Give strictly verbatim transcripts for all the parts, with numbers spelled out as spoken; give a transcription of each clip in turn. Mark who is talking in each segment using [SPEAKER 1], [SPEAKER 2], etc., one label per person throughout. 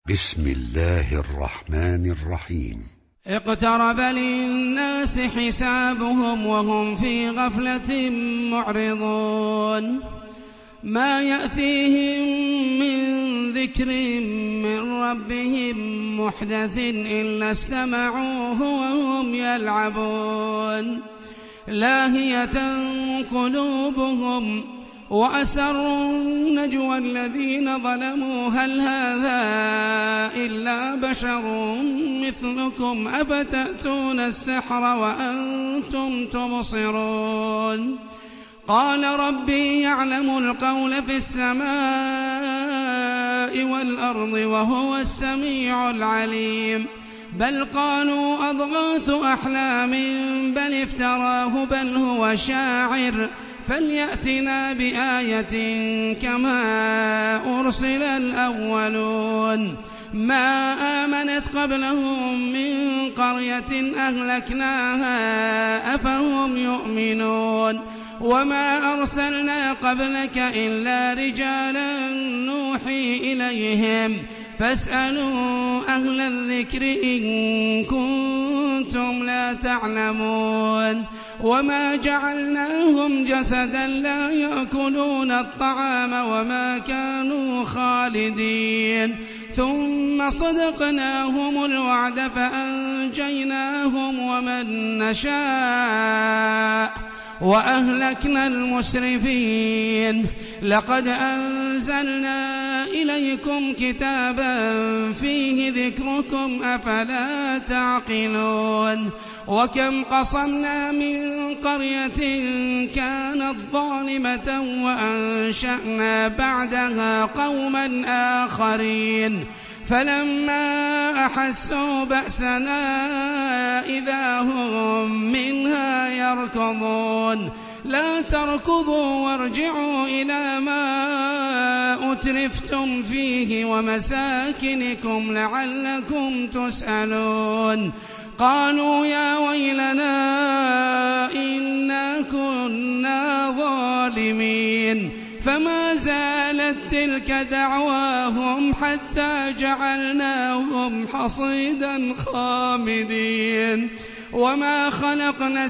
[SPEAKER 1] بسم الله الرحمن الرحيم.
[SPEAKER 2] اقترب للناس حسابهم وهم في غفلة معرضون ما يأتيهم من ذكر من ربهم محدث إلا استمعوه وهم يلعبون لاهية قلوبهم وأسروا النجوى الذين ظلموا هل هذا إلا بشر مثلكم أفتأتون السحر وأنتم تبصرون قال ربي يعلم القول في السماء والأرض وهو السميع العليم بل قالوا أضغاث أحلام بل افتراه بل هو شاعر فليأتنا بآية كما أرسل الأولون ما آمنت قبلهم من قرية أهلكناها أفهم يؤمنون وما أرسلنا قبلك إلا رجالا نوحي إليهم فاسألوا أهل الذكر إن كنتم لا تعلمون وما جعلناهم جسدا لا يأكلون الطعام وما كانوا خالدين ثم صدقناهم الوعد فأنجيناهم ومن نشاء وأهلكنا المسرفين لقد أنزلنا إليكم كتابا فيه ذكركم أفلا تعقلون وكم قصمنا من قرية كانت ظالمة وأنشأنا بعدها قوما آخرين فلما أحسوا بأسنا إذا هم منها يركضون لا تركضوا وارجعوا إلى ما أترفتم فيه ومساكنكم لعلكم تسألون قالوا يا ويلنا إنا كنا ظالمين فما زالت تلك دعواهم حتى جعلناهم حصيدا خامدين وما خلقنا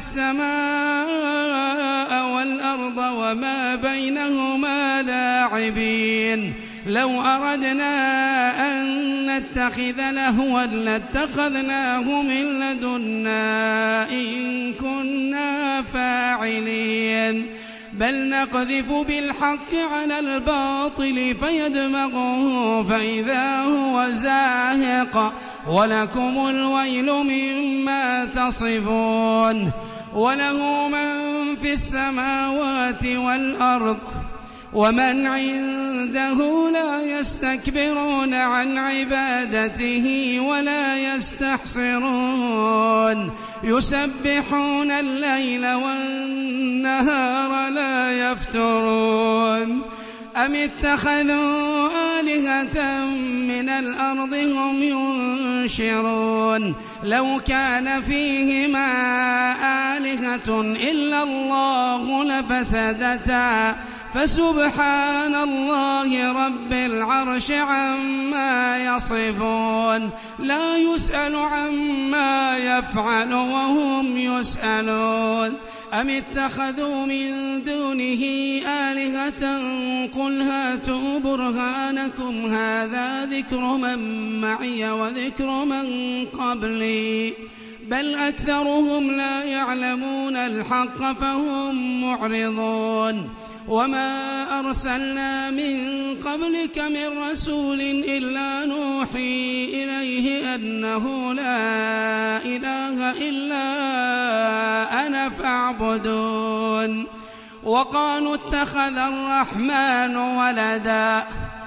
[SPEAKER 2] السماء والأرض وما بينهما لاعبين لو أردنا أن نتخذ لهوا لاتخذناه من لدنا إن كنا فاعلين بل نقذف بالحق على الباطل فيدمغه فإذا هو زاهق ولكم الويل مما تصفون وله من في السماوات والأرض ومن عنده لا يستكبرون عن عبادته ولا يستحصرون يسبحون الليل والنهار لا يفترون أم اتخذوا آلهة من الأرض هم ينشرون لو كان فيهما آلهة إلا الله لفسدتا فسبحان الله رب العرش عما يصفون لا يسأل عما يفعل وهم يسألون أم اتخذوا من دونه آلهة قل هاتوا برهانكم هذا ذكر من معي وذكر من قبلي بل أكثرهم لا يعلمون الحق فهم معرضون وما أرسلنا من قبلك من رسول إلا نوحي إليه أنه لا إله إلا أنا فاعبدون وقالوا اتخذ الرحمن ولدا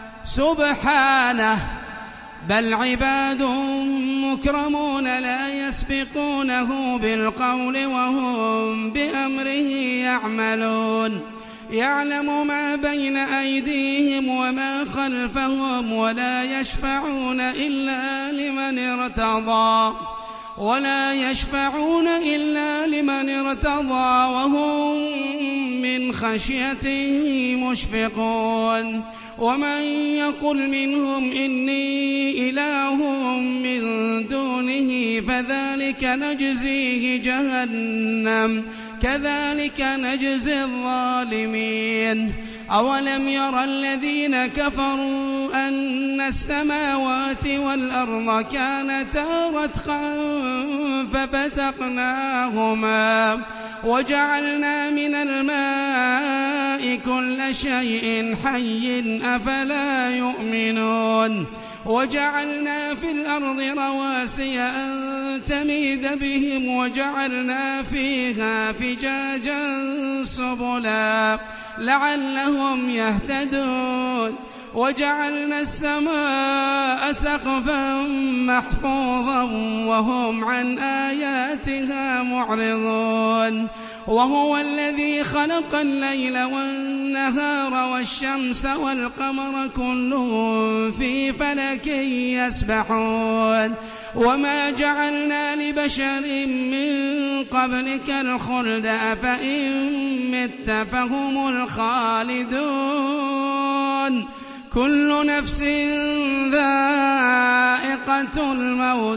[SPEAKER 2] سبحانه بل عباد مكرمون لا يسبقونه بالقول وهم بأمره يعملون يعلم ما بين أيديهم وما خلفهم ولا يشفعون إلا لمن ارتضى ولا يشفعون إلا لمن ارتضى وهم من خشيته مشفقون ومن يقل منهم إني إله من دونه فذلك نجزيه جهنم كذلك نجزي الظالمين. أولم يرى الذين كفروا أن السماوات والأرض كانتا رتقا ففتقناهما وجعلنا من الماء كل شيء حي أفلا يؤمنون. وجعلنا في الأرض رواسي أن تميد بهم وجعلنا فيها فجاجا سبلا لعلهم يهتدون. وجعلنا السماء سقفا محفوظا وهم عن آياتها معرضون. وهو الذي خلق الليل والنهار والشمس والقمر كل في فلك يسبحون. وما جعلنا لبشر من قبلك الخلد أفإن مت فهم الخالدون. كل نفس ذائقة الموت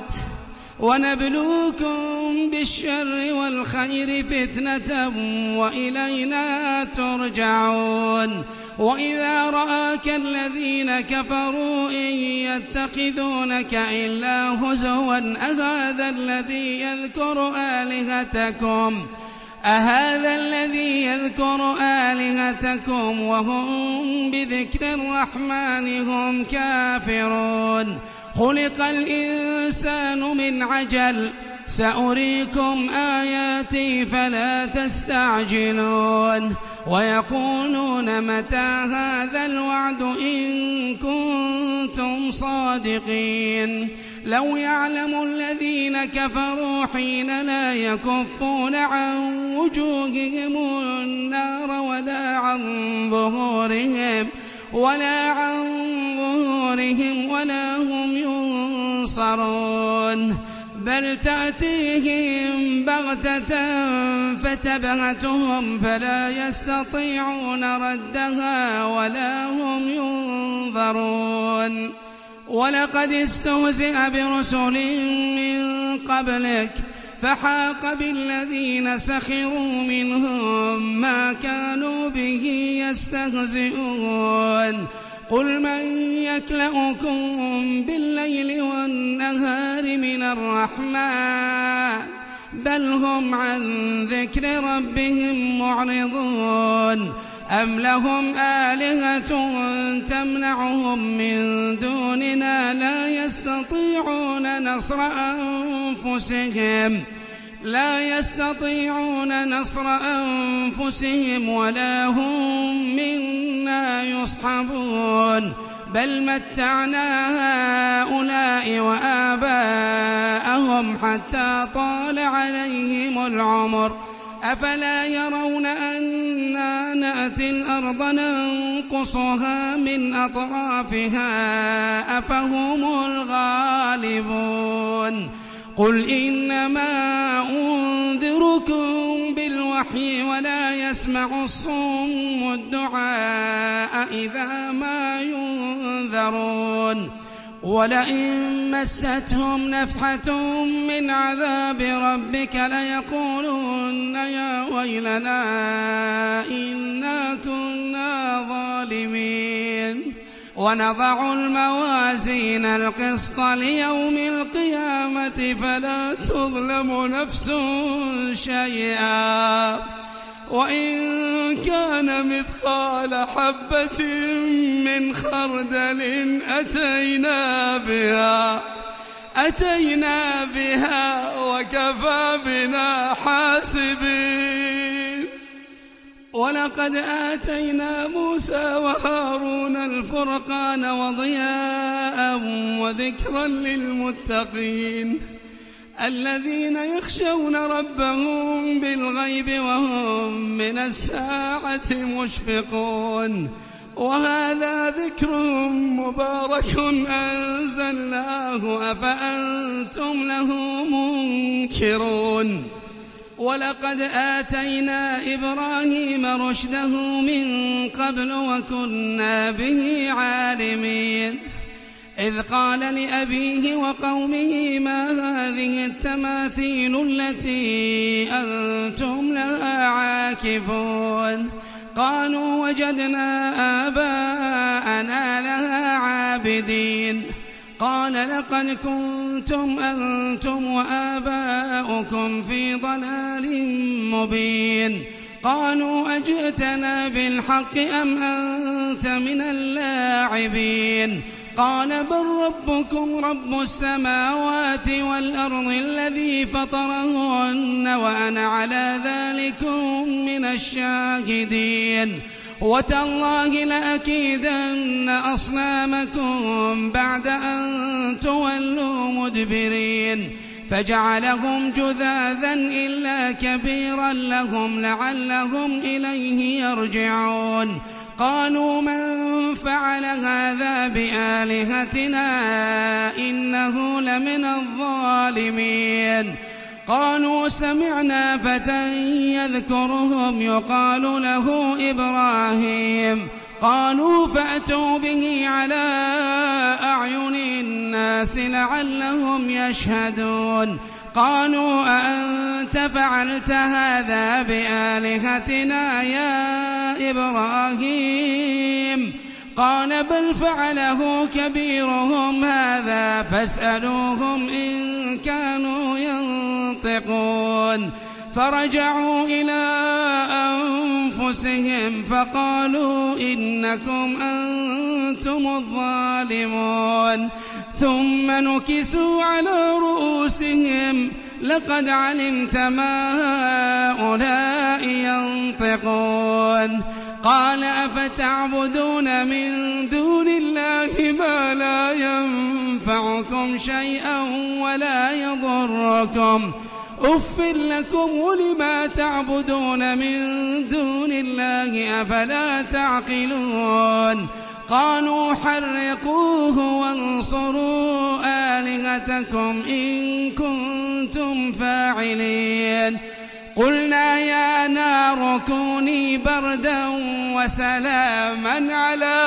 [SPEAKER 2] ونبلوكم بالشر والخير فتنة وإلينا ترجعون. وإذا رآك الذين كفروا إن يتخذونك إلا هزوا أهذا الذي يذكر آلهتكم أهذا الذي يذكر آلهتكم وهم بذكر الرحمن هم كافرون. خلق الإنسان من عجل سأريكم آياتي فلا تستعجلون. ويقولون متى هذا الوعد إن كنتم صادقين. لو يعلم الذين كفروا حين لا يكفون عن وجوههم النار ولا عن ظهورهم ولا عن ظهورهم ولا هم ينصرون. بل تأتيهم بغتة فتبهتهم فلا يستطيعون ردها ولا هم ينظرون. ولقد استهزئ برسل من قبلك فحاق بالذين سخروا منهم ما كانوا به يستهزئون. قل من يكلؤكم بالليل والنهار من الرحمن بل هم عن ذكر ربهم معرضون. أم لهم آلهة تمنعهم من دوننا لا يستطيعون نصر أنفسهم لا يستطيعون نصر أنفسهم ولا هم منا يصحبون. بل متعنا هؤلاء وآباءهم حتى طال عليهم العمر أفلا يرون أنا نأتي الأرض ننقصها من أطرافها أفهم الغالبون. قل إنما أنذركم بالوحي ولا يسمع الصم الدعاء إذا ما ينذرون. ولئن مستهم نفحة من عذاب ربك ليقولن يا ويلنا إنا كنا ظالمين. ونضع الموازين القسط ليوم القيامة فلا تظلم نفس شيئا وإن كان مثقال حبة من خردل أتينا بها أتينا بها وكفى بنا حاسبين. ولقد آتينا موسى وهارون الفرقان وضياء وذكرا للمتقين الذين يخشون ربهم بالغيب وهم من الساعة مشفقون. وهذا ذكر مبارك أنزلناه أفأنتم له منكرون. ولقد آتينا إبراهيم رشده من قبل وكنا به عالمين إذ قال لأبيه وقومه ما هذه التماثيل التي أنتم لها عاكفون قالوا وجدنا آباءنا لها عابدين قال لقد كنتم أنتم وآباؤكم في ضلال مبين قالوا أجئتنا بالحق أم أنت من اللاعبين قال بل ربكم رب السماوات والأرض الذي فطرهن وأنا على ذلكم من الشاهدين وتالله لأكيدن أصنامكم بعد أن تولوا مدبرين فجعلهم جذاذا إلا كبيرا لهم لعلهم إليه يرجعون قالوا من فعل هذا بآلهتنا إنه لمن الظالمين قالوا سمعنا فتى يذكرهم يقال له إبراهيم قالوا فأتوا به على أعين الناس لعلهم يشهدون قالوا أأنت فعلت هذا بآلهتنا يا إبراهيم قال بل فعله كبيرهم هذا فاسألوهم إن كانوا ينطقون فرجعوا إلى أنفسهم فقالوا إنكم أنتم الظالمون ثم نكسوا على رؤوسهم لقد علمت ما هؤلاء ينطقون قال أفتعبدون من دون الله ما لا ينفعكم شيئا ولا يضركم أف لكم ولما تعبدون من دون الله أفلا تعقلون قالوا حرقوه وانصروا آلهتكم إن كنتم فاعلين قلنا يا نار كوني بردا وسلاما على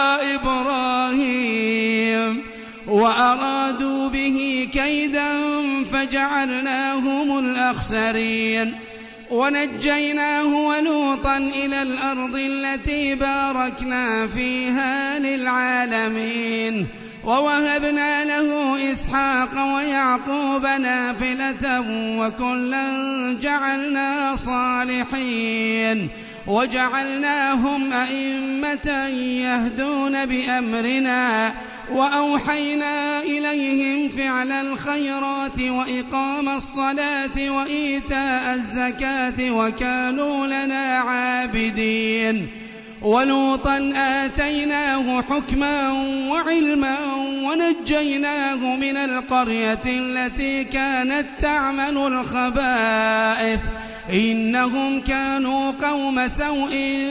[SPEAKER 2] إبراهيم وأرادوا به كيدا فجعلناهم الأخسرين ونجيناه ولوطا إلى الأرض التي باركنا فيها للعالمين ووهبنا له إسحاق ويعقوب نافلة وكلا جعلنا صالحين وجعلناهم أئمة يهدون بأمرنا وأوحينا إليهم فعل الخيرات وإقام الصلاة وإيتاء الزكاة وكانوا لنا عابدين ولوطا آتيناه حكما وعلما ونجيناه من القرية التي كانت تعمل الخبائث إنهم كانوا قوم سوء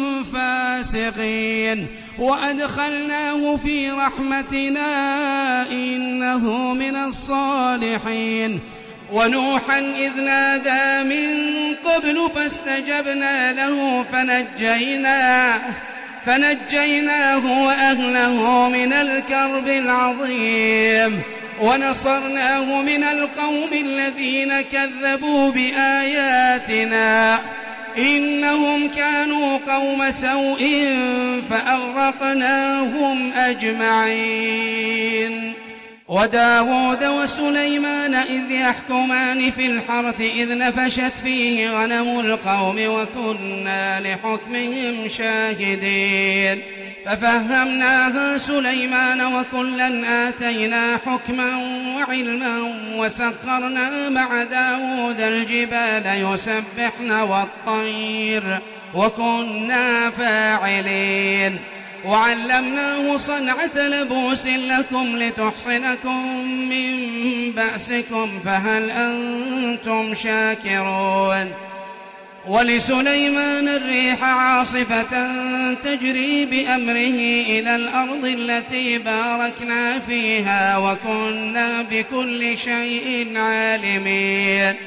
[SPEAKER 2] فاسقين وأدخلناه في رحمتنا إنه من الصالحين ونوحا إذ نادى من قبل فاستجبنا له فنجيناه فنجيناه وأهله من الكرب العظيم ونصرناه من القوم الذين كذبوا بآياتنا إنهم كانوا قوم سوء فأغرقناهم أجمعين وداود وسليمان إذ يحكمان في الحرث إذ نفشت فيه غنم القوم وكنا لحكمهم شاهدين ففهمناها سليمان وكلا آتينا حكما وعلما وسخرنا مع داود الجبال يسبحن والطير وكنا فاعلين وعلمناه صنعة لبوس لكم لتحصنكم من بأسكم فهل أنتم شاكرون ولسليمان الريح عاصفة تجري بأمره إلى الأرض التي باركنا فيها وكنا بكل شيء عالمين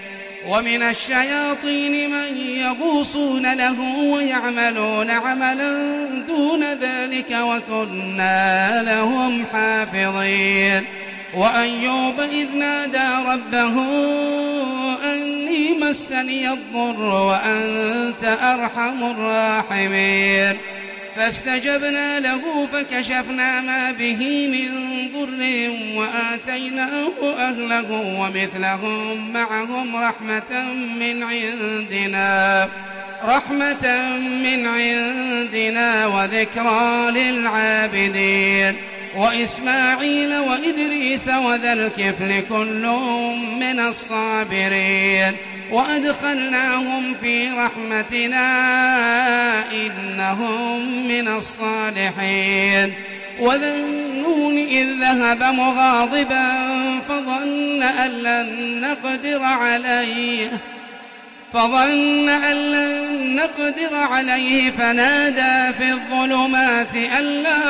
[SPEAKER 2] ومن الشياطين من يغوصون له ويعملون عملا دون ذلك وكنا لهم حافظين وأيوب إذ نادى ربه أني مسني الضر وأنت أرحم الراحمين فاستجبنا له فكشفنا ما به من ضر وآتيناه أهله ومثلهم معهم رحمة من عندنا رحمة من عندنا وذكرى للعابدين وإسماعيل وإدريس وذا الكفل كل من الصابرين وأدخلناهم في رحمتنا إنهم من الصالحين وذا النون إذ ذهب مغاضبا فظن أن لن نقدر عليه فظن أن لن نقدر عليه فنادى في الظلمات أن لا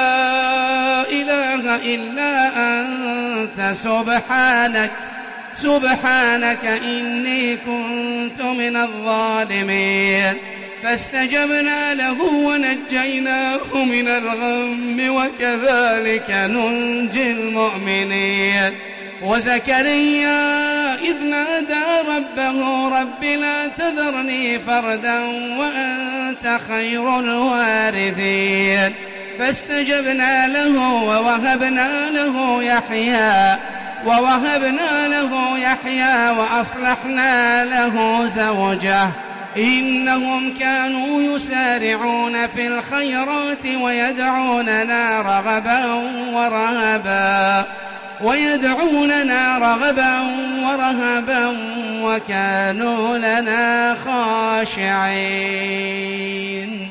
[SPEAKER 2] إله إلا أنت سبحانك سبحانك إني كنت من الظالمين فاستجبنا له ونجيناه من الغم وكذلك ننجي المؤمنين وزكريا إذ نادى ربه رب لا تذرني فردا وأنت خير الوارثين فاستجبنا له ووهبنا له يحيى ووهبنا له يحيى وأصلحنا له زوجه إنهم كانوا يسارعون في الخيرات ويدعوننا رغبا ورهبا ويدعوننا رغبا ورهبا وكانوا لنا خاشعين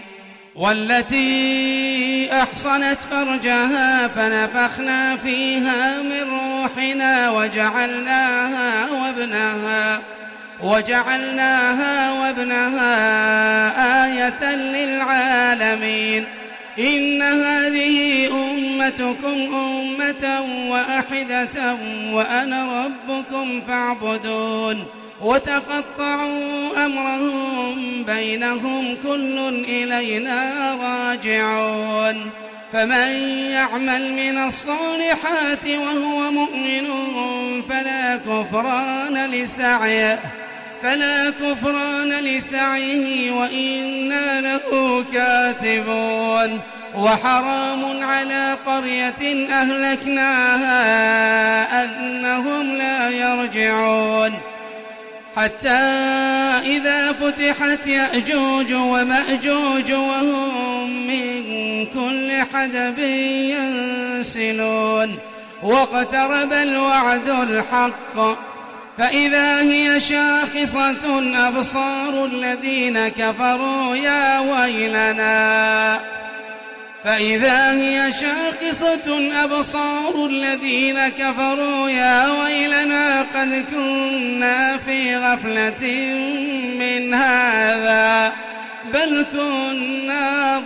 [SPEAKER 2] والتي أحصنت فرجها فنفخنا فيها من روحنا وجعلناها وابنها وجعلناها وابنها آية للعالمين إن هذه أمتكم أمة واحدة وأنا ربكم فاعبدون وتقطعوا أمرهم بينهم كل إلينا راجعون فمن يعمل من الصالحات وهو مؤمن فلا كفران لسعيه فلا كفران لسعيه وإنا له كاتبون وحرام على قرية أهلكناها أنهم لا يرجعون حتى إذا فتحت يأجوج ومأجوج وهم من كل حدب ينسلون واقترب الوعد الحق فإذا هي شاخصة أبصار الذين كفروا يا ويلنا فإذا هي شاخصة أبصار الذين كفروا يا ويلنا قد كنا في غفلة من هذا بل كنا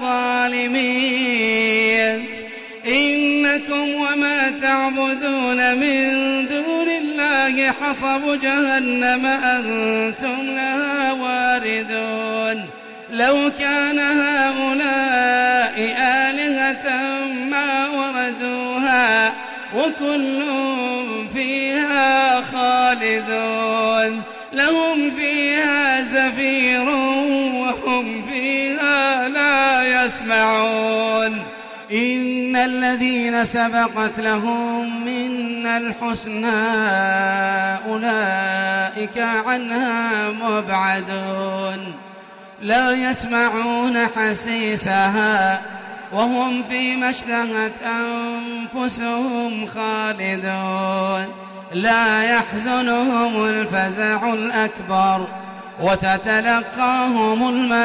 [SPEAKER 2] ظالمين إنكم وما تعبدون من دون الله حصب جهنم أنتم لها واردون لو كان هؤلاء آلهة ما وردوها وكل فيها خالدون لهم فيها زفير وهم فيها لا يسمعون إن الذين سبقت لهم منا الحسنى أولئك عنها مبعدون لا يسمعون حسيسها وهم فيما اشتهت أنفسهم خالدون لا يحزنهم الفزع الأكبر وتتلقاهم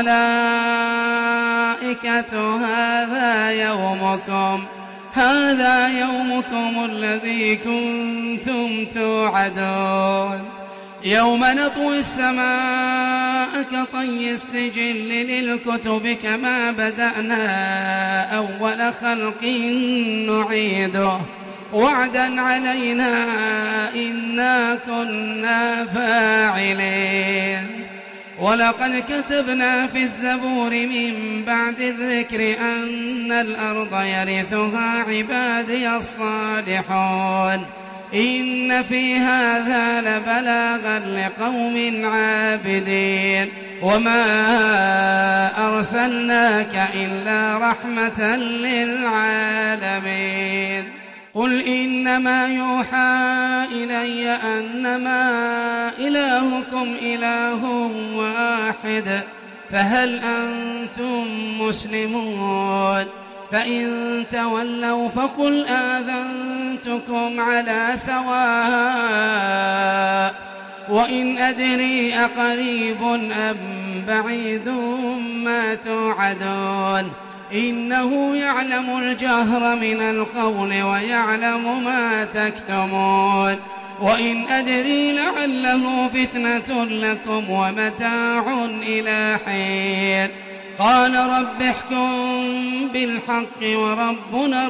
[SPEAKER 2] الملائكة هذا يومكم هذا يومكم الذي كنتم توعدون يوم نطوي السماء كطي السجل للكتب كما بدأنا أول خلق نعيده وعدا علينا إنا كنا فاعلين ولقد كتبنا في الزبور من بعد الذكر أن الأرض يرثها عبادي الصالحون إن في هذا لبلاغا لقوم عابدين وما أرسلناك إلا رحمة للعالمين قل إنما يوحى إلي أنما إلهكم إله واحد فهل أنتم مسلمون فإن تولوا فقل آذنتكم على سواء وإن أدري أقريب أم بعيد ما توعدون إنه يعلم الجهر من القول ويعلم ما تكتمون وإن أدري لعله فتنة لكم ومتاع إلى حين قال رب احكم بالحق وربنا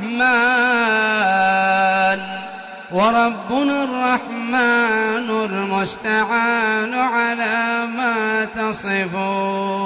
[SPEAKER 2] الرحمن وربنا الرحمن المستعان على ما تصفون.